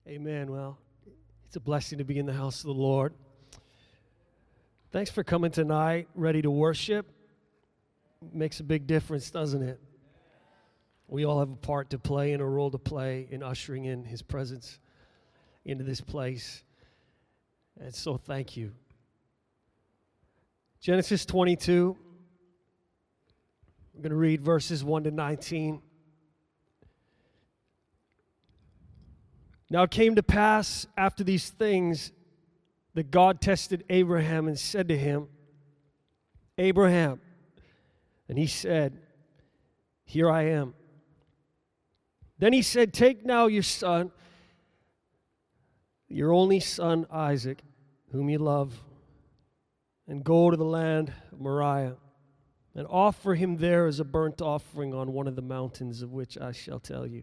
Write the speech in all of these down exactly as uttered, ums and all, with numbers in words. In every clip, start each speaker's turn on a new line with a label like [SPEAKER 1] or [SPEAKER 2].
[SPEAKER 1] Amen. Well, it's a blessing to be in the house of the Lord. Thanks for coming tonight, ready to worship. Makes a big difference, doesn't it? We all have a part to play and a role to play in ushering in His presence into this place. And so thank you. Genesis twenty-two. I'm going to read verses one to nineteen. Now it came to pass after these things that God tested Abraham and said to him, Abraham. And he said, Here I am. Then he said, Take now your son, your only son Isaac, whom you love, and go to the land of Moriah, and offer him there as a burnt offering on one of the mountains of which I shall tell you.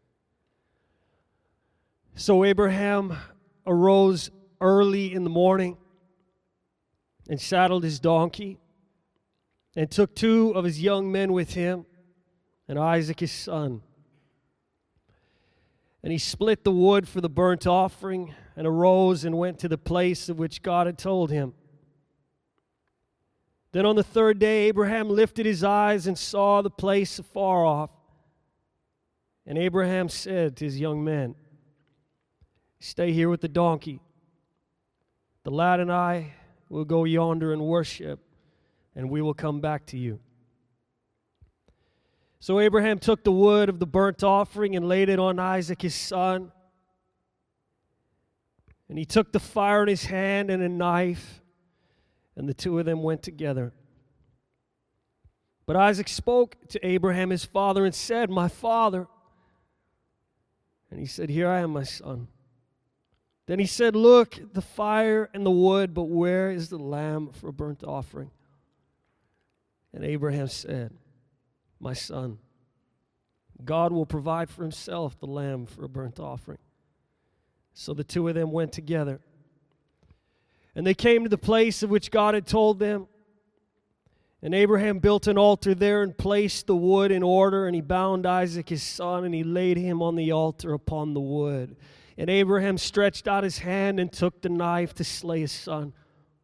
[SPEAKER 1] So Abraham arose early in the morning and saddled his donkey and took two of his young men with him and Isaac his son. And he split the wood for the burnt offering and arose and went to the place of which God had told him. Then on the third day Abraham lifted his eyes and saw the place afar off. And Abraham said to his young men, Stay here with the donkey. The lad and I will go yonder and worship, and we will come back to you. So Abraham took the wood of the burnt offering and laid it on Isaac his son. And he took the fire in his hand and a knife, and the two of them went together. But Isaac spoke to Abraham his father and said, My father. And he said, Here I am, my son. Then he said, Look, the fire and the wood, but where is the lamb for a burnt offering? And Abraham said, My son, God will provide for himself the lamb for a burnt offering. So the two of them went together. And they came to the place of which God had told them. And Abraham built an altar there and placed the wood in order, and he bound Isaac his son, and he laid him on the altar upon the wood. And Abraham stretched out his hand and took the knife to slay his son.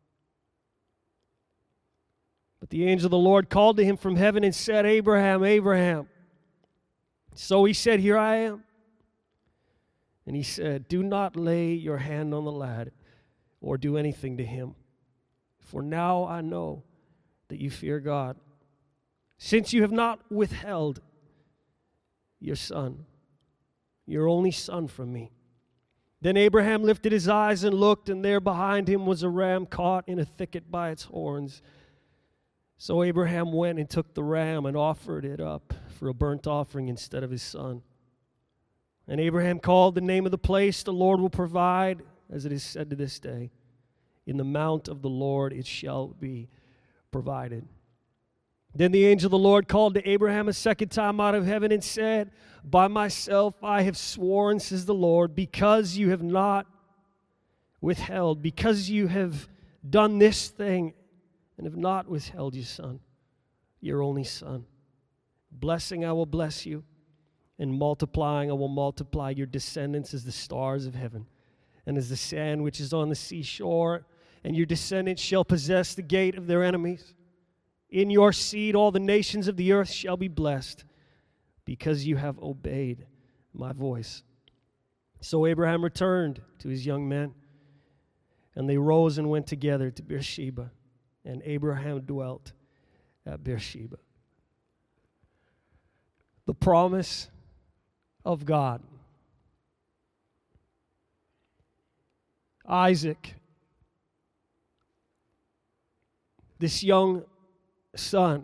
[SPEAKER 1] But the angel of the Lord called to him from heaven and said, Abraham, Abraham. So he said, Here I am. And he said, Do not lay your hand on the lad or do anything to him. For now I know that you fear God, since you have not withheld your son, your only son, from me. Then Abraham lifted his eyes and looked, and there behind him was a ram caught in a thicket by its horns. So Abraham went and took the ram and offered it up for a burnt offering instead of his son. And Abraham called the name of the place, The Lord will provide, as it is said to this day, In the mount of the Lord it shall be provided. Then the angel of the Lord called to Abraham a second time out of heaven and said, By myself I have sworn, says the Lord, because you have not withheld, because you have done this thing and have not withheld your son, your only son. Blessing I will bless you, and multiplying I will multiply your descendants as the stars of heaven and as the sand which is on the seashore, and your descendants shall possess the gate of their enemies. In your seed all the nations of the earth shall be blessed, because you have obeyed my voice. So Abraham returned to his young men, and they rose and went together to Beersheba, and Abraham dwelt at Beersheba. The promise of God. Isaac, this young son,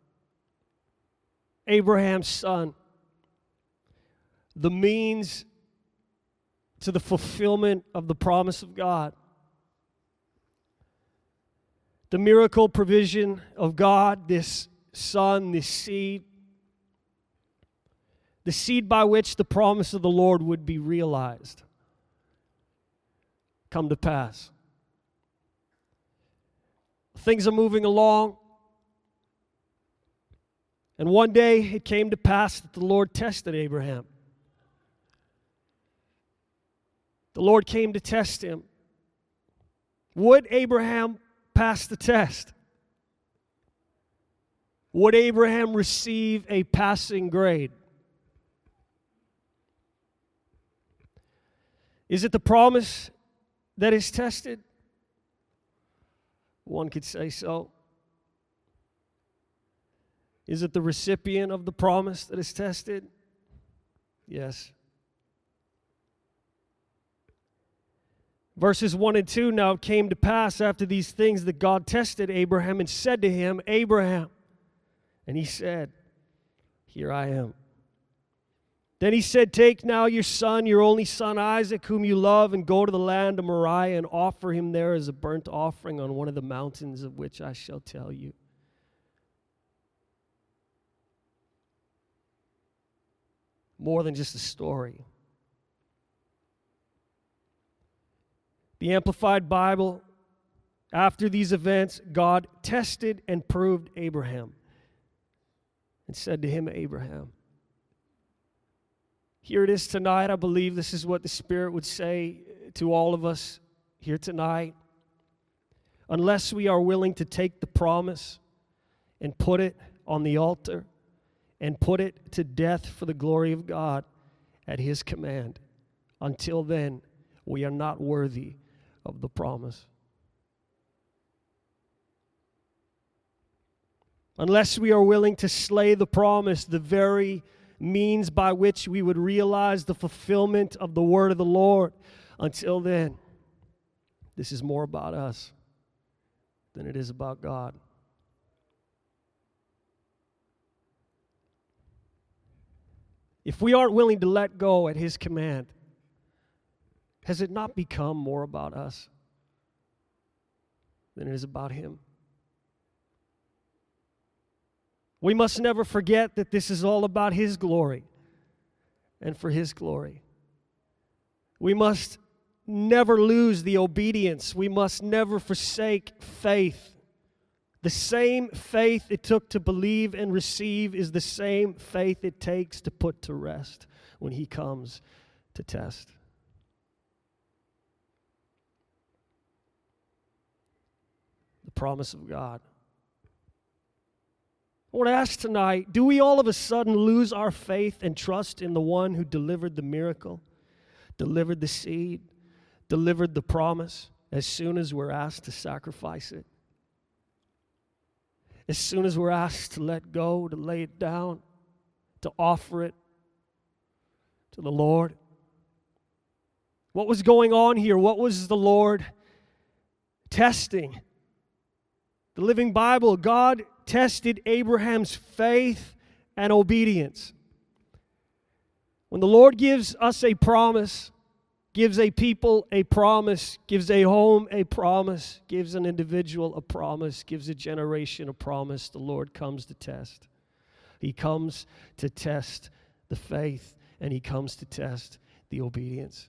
[SPEAKER 1] Abraham's son, the means to the fulfillment of the promise of God. The miracle provision of God, this son, this seed, the seed by which the promise of the Lord would be realized, come to pass. Things are moving along. And one day it came to pass that the Lord tested Abraham. The Lord came to test him. Would Abraham pass the test? Would Abraham receive a passing grade? Is it the promise that is tested? One could say so. Is it the recipient of the promise that is tested? Yes. Verses one and two, now it came to pass after these things that God tested Abraham and said to him, Abraham. And he said, here I am. Then he said, take now your son, your only son Isaac, whom you love, and go to the land of Moriah and offer him there as a burnt offering on one of the mountains of which I shall tell you. More than just a story. The Amplified Bible, after these events, God tested and proved Abraham and said to him, Abraham. Here it is tonight. I believe this is what the Spirit would say to all of us here tonight. Unless we are willing to take the promise and put it on the altar and put it to death for the glory of God at His command, until then, we are not worthy of the promise. Unless we are willing to slay the promise, the very means by which we would realize the fulfillment of the word of the Lord, until then, this is more about us than it is about God. If we aren't willing to let go at His command, has it not become more about us than it is about Him? We must never forget that this is all about His glory and for His glory. We must never lose the obedience. We must never forsake faith. The same faith it took to believe and receive is the same faith it takes to put to rest when He comes to test. The promise of God. I want to ask tonight, do we all of a sudden lose our faith and trust in the one who delivered the miracle, delivered the seed, delivered the promise as soon as we're asked to sacrifice it? As soon as we're asked to let go, to lay it down, to offer it to the Lord? What was going on here? What was the Lord testing? The Living Bible, God tested Abraham's faith and obedience. When the Lord gives us a promise, gives a people a promise, gives a home a promise, gives an individual a promise, gives a generation a promise, the Lord comes to test. He comes to test the faith, and He comes to test the obedience.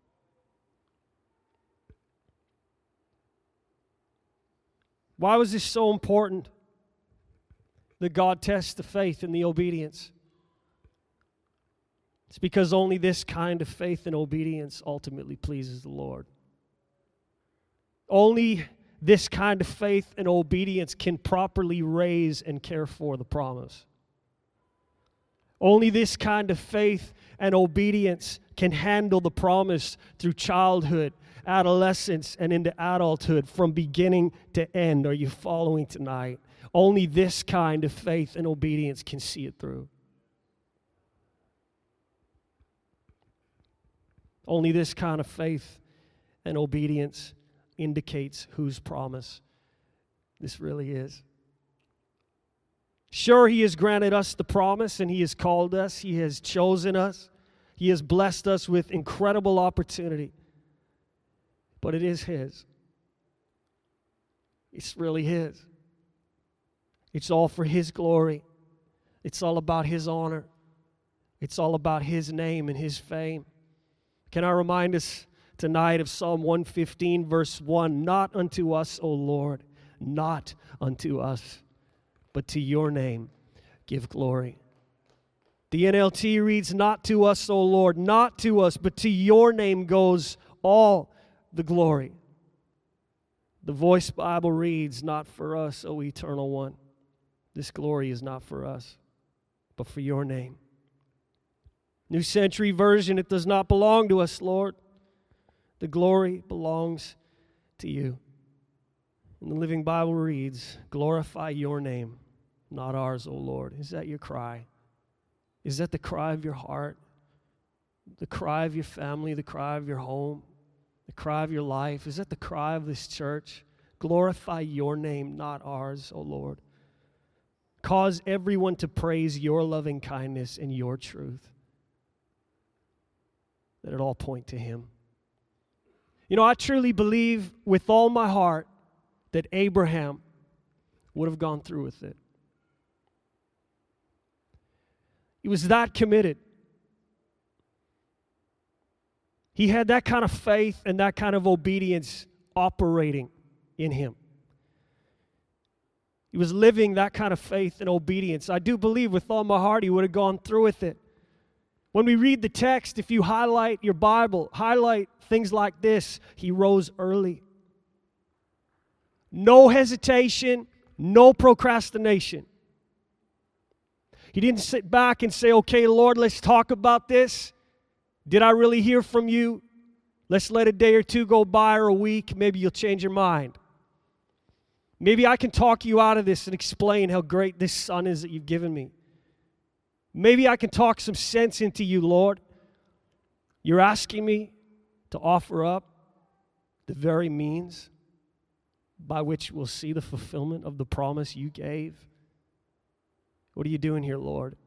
[SPEAKER 1] Why was this so important that God tests the faith and the obedience? It's because only this kind of faith and obedience ultimately pleases the Lord. Only this kind of faith and obedience can properly raise and care for the promise. Only this kind of faith and obedience can handle the promise through childhood, adolescence, and into adulthood from beginning to end. Are you following tonight? Only this kind of faith and obedience can see it through. Only this kind of faith and obedience indicates whose promise this really is. Sure, He has granted us the promise, and He has called us. He has chosen us. He has blessed us with incredible opportunity. But it is His. It's really His. It's all for His glory. It's all about His honor. It's all about His name and His fame. Can I remind us tonight of Psalm one fifteen, verse one? Not unto us, O Lord, not unto us, but to your name give glory. The N L T reads, not to us, O Lord, not to us, but to your name goes all the glory. The Voice Bible reads, not for us, O Eternal One. This glory is not for us, but for your name. New Century Version, it does not belong to us, Lord. The glory belongs to you. And the Living Bible reads, glorify your name, not ours, O Lord. Is that your cry? Is that the cry of your heart? The cry of your family, the cry of your home, the cry of your life? Is that the cry of this church? Glorify your name, not ours, O Lord. Cause everyone to praise your loving kindness and your truth. Let it all point to him. You know, I truly believe with all my heart that Abraham would have gone through with it. He was that committed. He had that kind of faith and that kind of obedience operating in him. He was living that kind of faith and obedience. I do believe with all my heart he would have gone through with it. When we read the text, if you highlight your Bible, highlight things like this: he rose early. No hesitation, no procrastination. He didn't sit back and say, okay, Lord, let's talk about this. Did I really hear from you? Let's let a day or two go by, or a week. Maybe you'll change your mind. Maybe I can talk you out of this and explain how great this son is that you've given me. Maybe I can talk some sense into you, Lord. You're asking me to offer up the very means by which we'll see the fulfillment of the promise you gave. What are you doing here, Lord?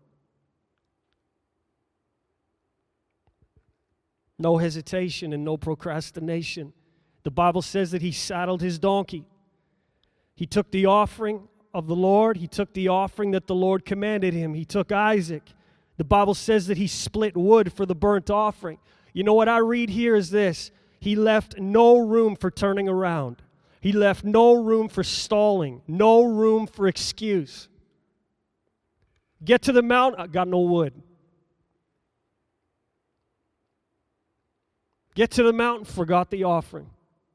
[SPEAKER 1] No hesitation and no procrastination. The Bible says that he saddled his donkey. He took the offering of the Lord. He took the offering that the Lord commanded him. He took Isaac. The Bible says that he split wood for the burnt offering. You know what I read here is this: he left no room for turning around. He left no room for stalling, no room for excuse. Get to the mountain, I got no wood. Get to the mountain, forgot the offering.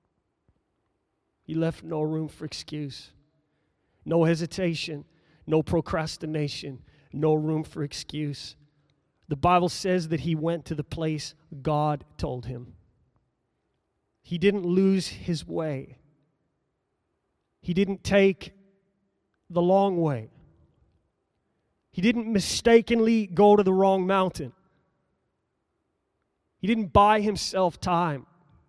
[SPEAKER 1] He left no room for excuse. No hesitation, no procrastination, no room for excuse. The Bible says that he went to the place God told him. He didn't lose his way. He didn't take the long way. He didn't mistakenly go to the wrong mountain. He didn't buy himself time.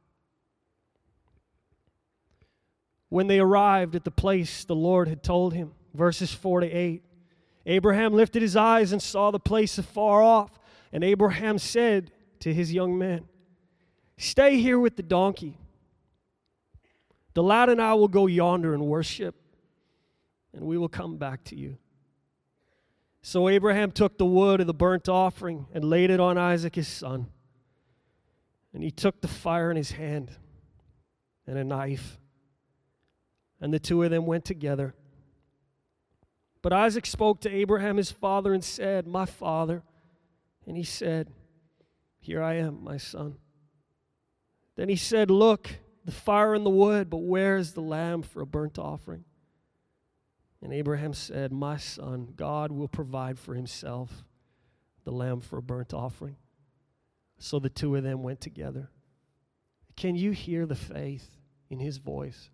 [SPEAKER 1] When they arrived at the place the Lord had told him, verses four to eight, Abraham lifted his eyes and saw the place afar off. And Abraham said to his young men, stay here with the donkey. The lad and I will go yonder and worship, and we will come back to you. So Abraham took the wood of the burnt offering and laid it on Isaac his son. And he took the fire in his hand and a knife, and the two of them went together. But Isaac spoke to Abraham his father and said, my father. And he said, here I am, my son. Then he said, look, the fire and the wood, but where is the lamb for a burnt offering? And Abraham said, my son, God will provide for himself the lamb for a burnt offering. So the two of them went together. Can you hear the faith in his voice?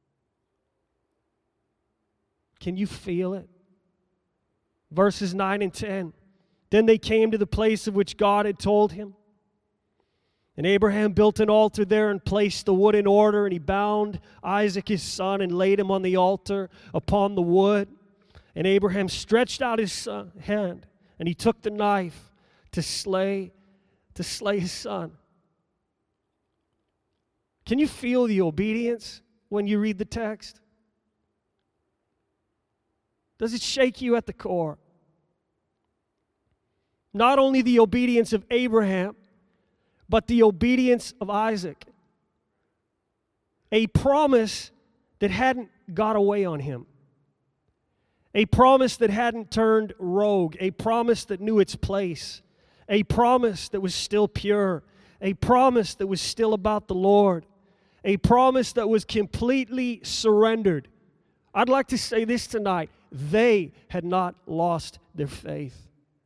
[SPEAKER 1] Can you feel it? Verses nine and ten. Then they came to the place of which God had told him. And Abraham built an altar there and placed the wood in order, and he bound Isaac his son and laid him on the altar upon the wood. And Abraham stretched out his son, hand, and he took the knife to slay, to slay his son. Can you feel the obedience when you read the text? Does it shake you at the core? Not only the obedience of Abraham, but the obedience of Isaac. A promise that hadn't got away on him. A promise that hadn't turned rogue. A promise that knew its place. A promise that was still pure. a promise that was still about the Lord, a promise that was completely surrendered. I'd like to say this tonight. They had not lost their faith.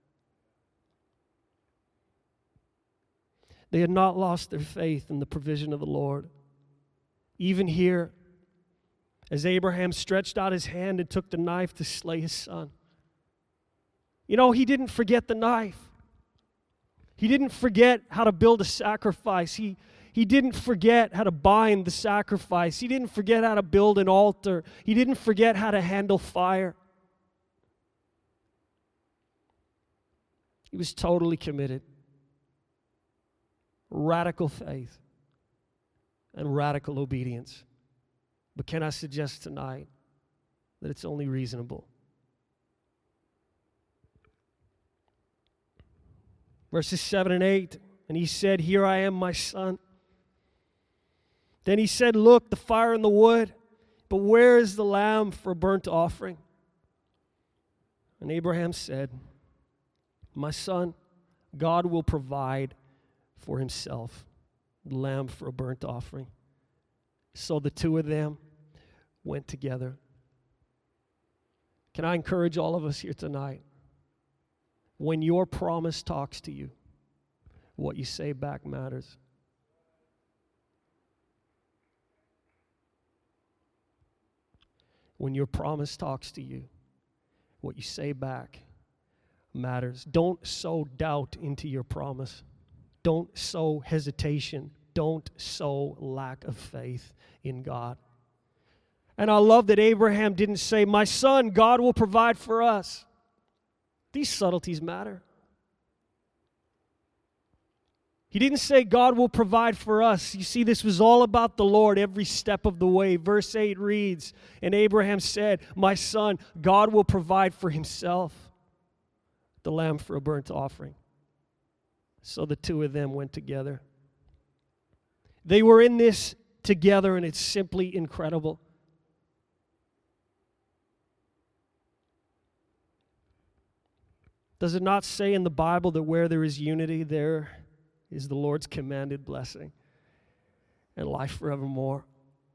[SPEAKER 1] They had not lost their faith in the provision of the Lord. Even here, as Abraham stretched out his hand and took the knife to slay his son. You know, he didn't forget the knife. He didn't forget how to build a sacrifice. He, he didn't forget how to bind the sacrifice. He didn't forget how to build an altar. He didn't forget how to handle fire. He was totally committed. Radical faith and radical obedience. But can I suggest tonight that it's only reasonable? Verses seven and eight, and he said, "Here I am, my son." Then he said, "Look, the fire and the wood, but where is the lamb for a burnt offering?" And Abraham said, "My son, God will provide for himself the lamb for a burnt offering." So the two of them went together. Can I encourage all of us here tonight? When your promise talks to you, what you say back matters. When your promise talks to you, what you say back matters. Don't sow doubt into your promise. Don't sow hesitation. Don't sow lack of faith in God. And I love that Abraham didn't say, "My son, God will provide for us." These subtleties matter. He didn't say, "God will provide for us." You see, this was all about the Lord every step of the way. Verse eight reads, "And Abraham said, 'My son, God will provide for himself the lamb for a burnt offering.'" So the two of them went together. They were in this together, and it's simply incredible. Does it not say in the Bible that where there is unity, there is the Lord's commanded blessing and life forevermore?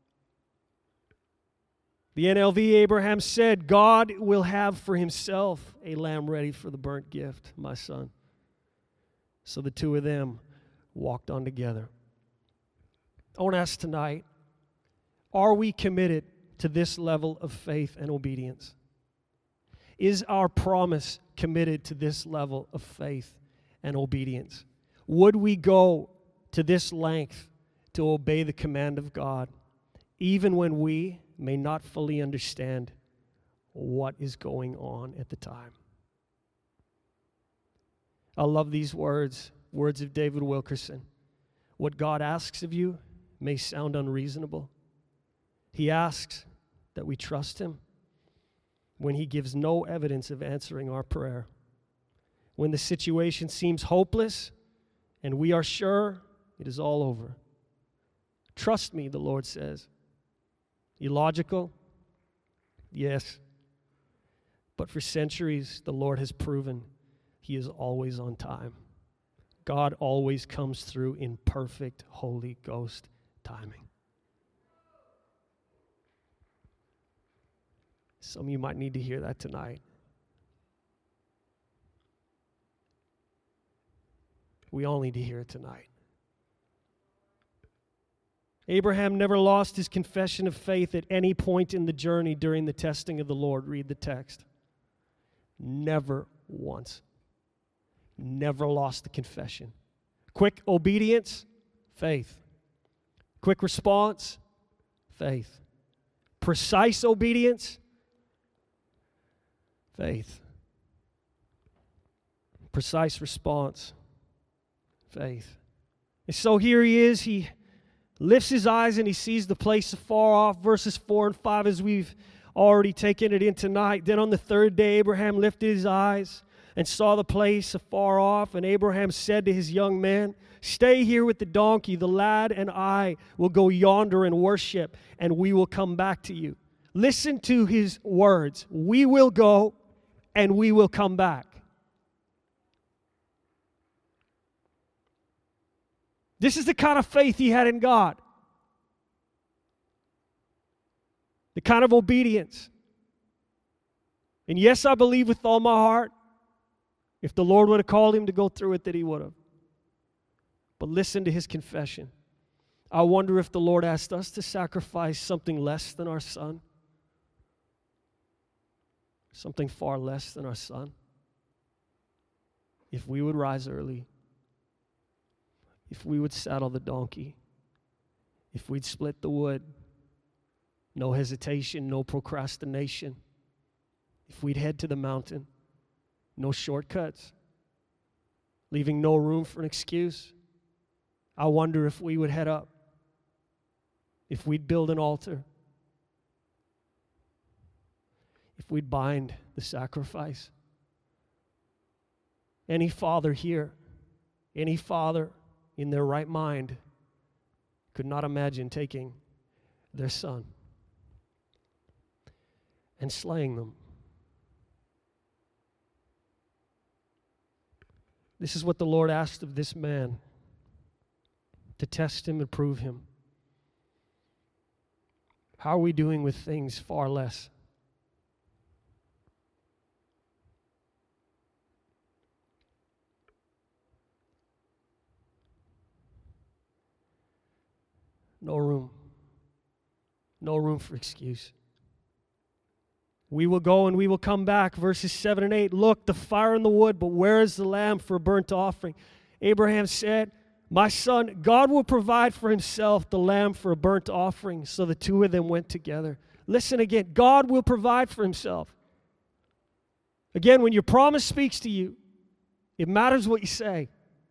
[SPEAKER 1] The N L V, Abraham said, "God will have for himself a lamb ready for the burnt gift, my son." So the two of them walked on together. I want to ask tonight, are we committed to this level of faith and obedience? Is our promise committed to this level of faith and obedience? Would we go to this length to obey the command of God, even when we may not fully understand what is going on at the time? I love these words, words of David Wilkerson. What God asks of you may sound unreasonable. He asks that we trust him when he gives no evidence of answering our prayer. When the situation seems hopeless and we are sure it is all over. Trust me, the Lord says. Illogical? Yes. But for centuries, the Lord has proven he is always on time. God always comes through in perfect Holy Ghost timing. Some of you might need to hear that tonight. We all need to hear it tonight. Abraham never lost his confession of faith at any point in the journey during the testing of the Lord. Read the text. Never once. Never lost the confession. Quick obedience, faith. Quick response, faith. Precise obedience, faith. Precise response, faith. And so here he is. He lifts his eyes and he sees the place afar off. Verses four and five, as we've already taken it in tonight. Then on the third day, Abraham lifted his eyes and saw the place afar off. And Abraham said to his young man, "Stay here with the donkey. The lad and I will go yonder and worship, and we will come back to you." Listen to his words. We will go, and we will come back. This is the kind of faith he had in God. The kind of obedience. And yes, I believe with all my heart, if the Lord would have called him to go through it, that he would have. But listen to his confession. I wonder if the Lord asked us to sacrifice something less than our son. Something far less than our son. If we would rise early. If we would saddle the donkey. If we'd split the wood. No hesitation, no procrastination. If we'd head to the mountain. No shortcuts. Leaving no room for an excuse. I wonder if we would head up. If we'd build an altar. If we'd bind the sacrifice. Any father here, any father in their right mind could not imagine taking their son and slaying them. This is what the Lord asked of this man, to test him and prove him. How are we doing with things far less? No room. No room for excuse. We will go and we will come back. Verses seven and eight. Look, the fire and the wood, but where is the lamb for a burnt offering? Abraham said, my son, God will provide for himself the lamb for a burnt offering. So the two of them went together. Listen again. God will provide for himself. Again, when your promise speaks to you, it matters what you say.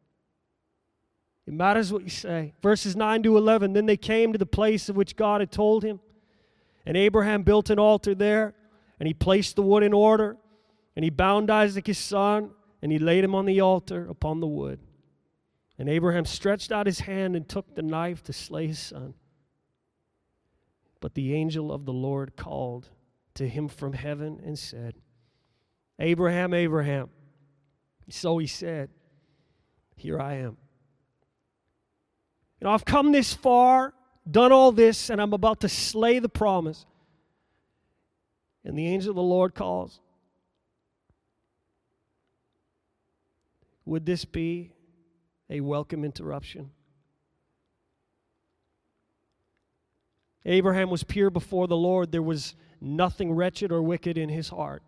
[SPEAKER 1] It matters what you say. Verses nine to eleven. Then they came to the place of which God had told him. And Abraham built an altar there. And he placed the wood in order. And he bound Isaac his son. And he laid him on the altar upon the wood. And Abraham stretched out his hand and took the knife to slay his son. But the angel of the Lord called to him from heaven and said, Abraham, Abraham. So he said, here I am. You know, I've come this far, done all this, and I'm about to slay the promise. And the angel of the Lord calls. Would this be a welcome interruption? Abraham was pure before the Lord. There was nothing wretched or wicked in his heart.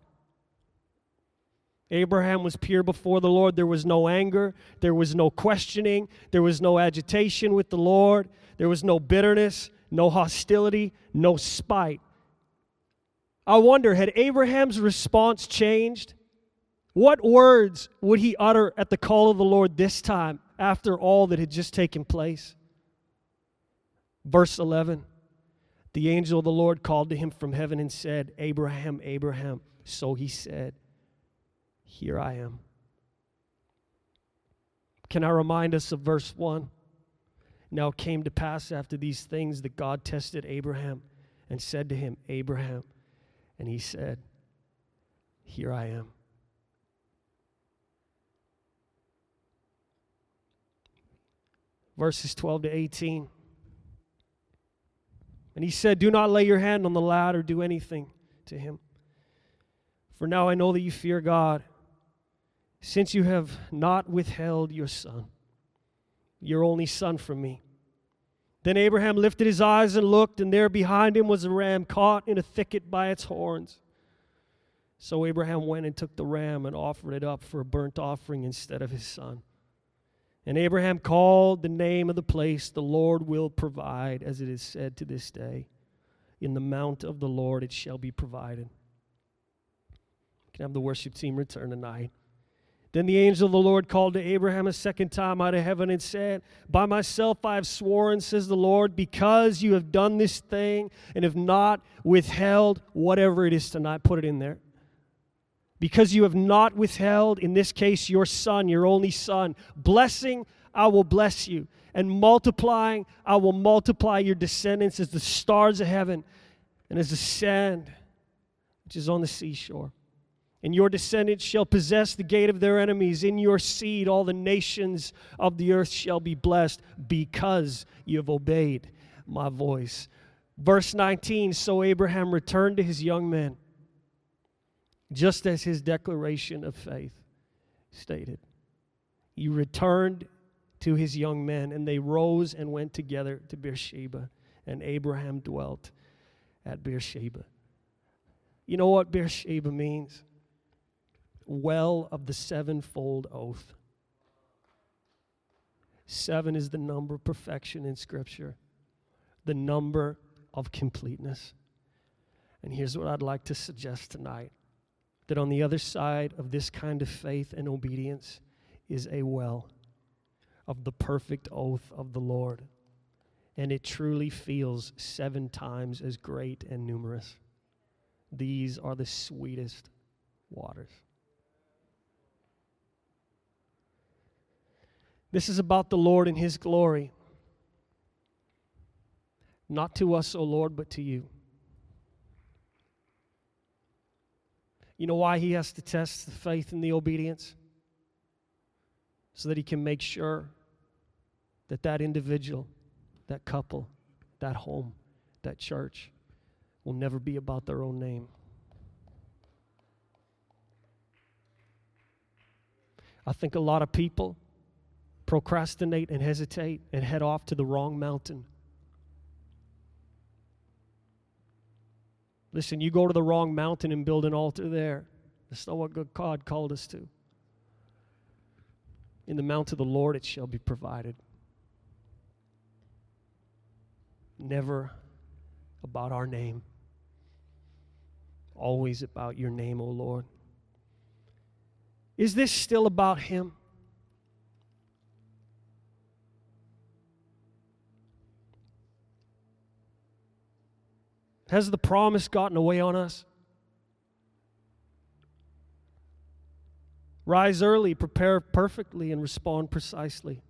[SPEAKER 1] Abraham was pure before the Lord. There was no anger. There was no questioning. There was no agitation with the Lord. There was no bitterness, no hostility, no spite. I wonder, had Abraham's response changed? What words would he utter at the call of the Lord this time after all that had just taken place? Verse eleven. The angel of the Lord called to him from heaven and said, Abraham, Abraham. So he said, here I am. Can I remind us of verse one? Now it came to pass after these things that God tested Abraham and said to him, Abraham. And he said, here I am. Verses twelve to eighteen. And he said, do not lay your hand on the lad or do anything to him. For now I know that you fear God, since you have not withheld your son, your only son, from me. Then Abraham lifted his eyes and looked, and there behind him was a ram caught in a thicket by its horns. So Abraham went and took the ram and offered it up for a burnt offering instead of his son. And Abraham called the name of the place, the Lord will provide, as it is said to this day. In the mount of the Lord it shall be provided. We can have the worship team return tonight. Then the angel of the Lord called to Abraham a second time out of heaven and said, by myself I have sworn, says the Lord, because you have done this thing and have not withheld, whatever it is tonight, put it in there. Because you have not withheld, in this case, your son, your only son, blessing, I will bless you. And multiplying, I will multiply your descendants as the stars of heaven and as the sand which is on the seashore. And your descendants shall possess the gate of their enemies. In your seed all the nations of the earth shall be blessed, because you have obeyed my voice. Verse nineteen, so Abraham returned to his young men, just as his declaration of faith stated. He returned to his young men, and they rose and went together to Beersheba, and Abraham dwelt at Beersheba. You know what Beersheba means? Well of the sevenfold oath. Seven is the number of perfection in Scripture, the number of completeness. And here's what I'd like to suggest tonight, that on the other side of this kind of faith and obedience is a well of the perfect oath of the Lord. And it truly feels seven times as great and numerous. These are the sweetest waters. This is about the Lord and His glory. Not to us, O Lord, but to you. You know why He has to test the faith and the obedience? So that He can make sure that that individual, that couple, that home, that church will never be about their own name. I think a lot of people procrastinate and hesitate and head off to the wrong mountain. Listen, you go to the wrong mountain and build an altar there. That's not what God called us to. In the mount of the Lord it shall be provided. Never about our name. Always about your name, O Lord. Is this still about Him? Has the promise gotten away on us? Rise early, prepare perfectly, and respond precisely.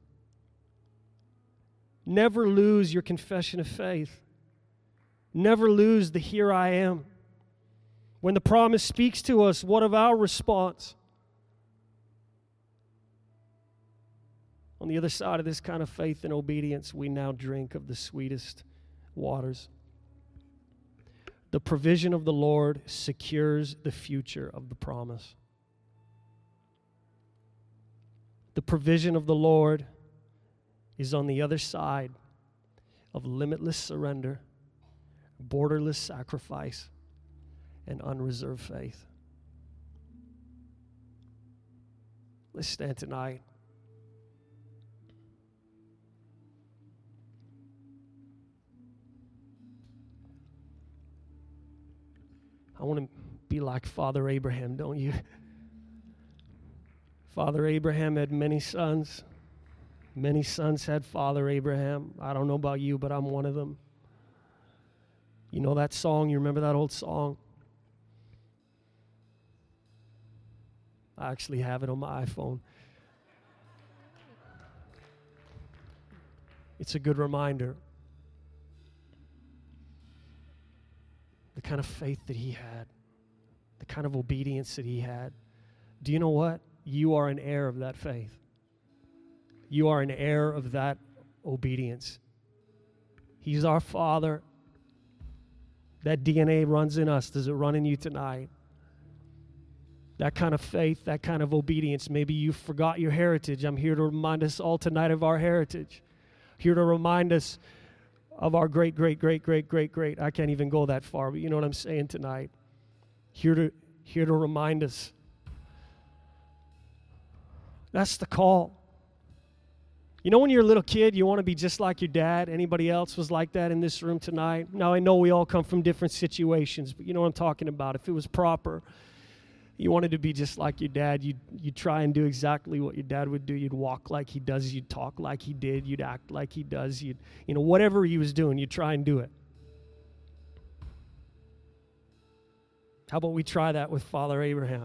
[SPEAKER 1] Never lose your confession of faith. Never lose the here I am. When the promise speaks to us, what of our response? On the other side of this kind of faith and obedience, we now drink of the sweetest waters. The provision of the Lord secures the future of the promise. The provision of the Lord is on the other side of limitless surrender, borderless sacrifice, and unreserved faith. Let's stand tonight. I want to be like Father Abraham, don't you? Father Abraham had many sons. Many sons had Father Abraham. I don't know about you, but I'm one of them. You know that song? You remember that old song? I actually have it on my iPhone. It's a good reminder. The kind of faith that he had, the kind of obedience that he had. Do you know what? You are an heir of that faith. You are an heir of that obedience. He's our Father. That D N A runs in us. Does it run in you tonight? That kind of faith, that kind of obedience. Maybe you forgot your heritage. I'm here to remind us all tonight of our heritage. Here to remind us of our great, great, great, great, great, great. I can't even go that far, but you know what I'm saying tonight. Here to, here to remind us. That's the call. You know when you're a little kid, you want to be just like your dad? Anybody else was like that in this room tonight? Now, I know we all come from different situations, but you know what I'm talking about. If it was proper, you wanted to be just like your dad. You'd, you'd try and do exactly what your dad would do. You'd walk like he does. You'd talk like he did. You'd act like he does. You'd, you know, whatever he was doing, you'd try and do it. How about we try that with Father Abraham?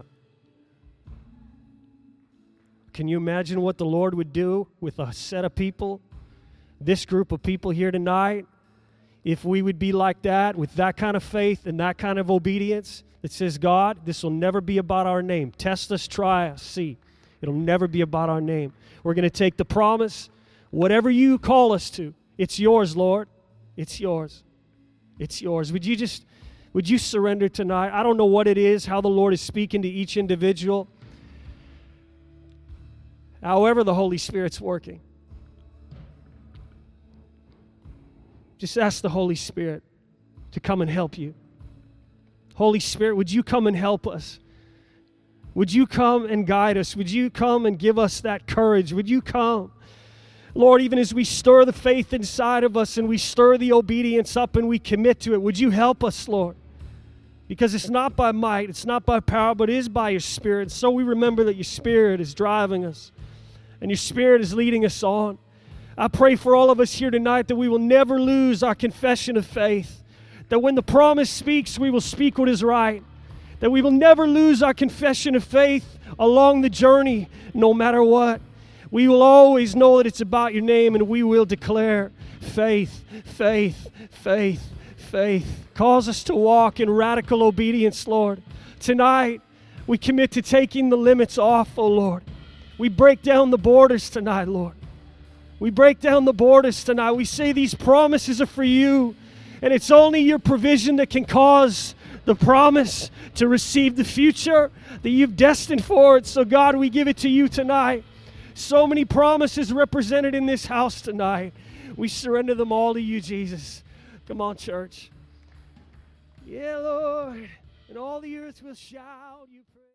[SPEAKER 1] Can you imagine what the Lord would do with a set of people, this group of people here tonight, if we would be like that, with that kind of faith and that kind of obedience that says, God, this will never be about our name. Test us, try us, see. It'll never be about our name. We're going to take the promise, whatever you call us to, it's yours, Lord. It's yours. It's yours. Would you just, would you surrender tonight? I don't know what it is, how the Lord is speaking to each individual. However the Holy Spirit's working. Just ask the Holy Spirit to come and help you. Holy Spirit, would you come and help us? Would you come and guide us? Would you come and give us that courage? Would you come? Lord, even as we stir the faith inside of us and we stir the obedience up and we commit to it, would you help us, Lord? Because it's not by might, it's not by power, but it is by your Spirit. So we remember that your Spirit is driving us and your Spirit is leading us on. I pray for all of us here tonight that we will never lose our confession of faith, that when the promise speaks, we will speak what is right, that we will never lose our confession of faith along the journey, no matter what. We will always know that it's about your name, and we will declare faith, faith, faith, faith. Cause us to walk in radical obedience, Lord. Tonight, we commit to taking the limits off, oh Lord. We break down the borders tonight, Lord. We break down the borders tonight. We say these promises are for you, and it's only your provision that can cause the promise to receive the future that you've destined for it. So God, we give it to you tonight. So many promises represented in this house tonight. We surrender them all to you, Jesus. Come on, church. Yeah, Lord. And all the earth will shout. You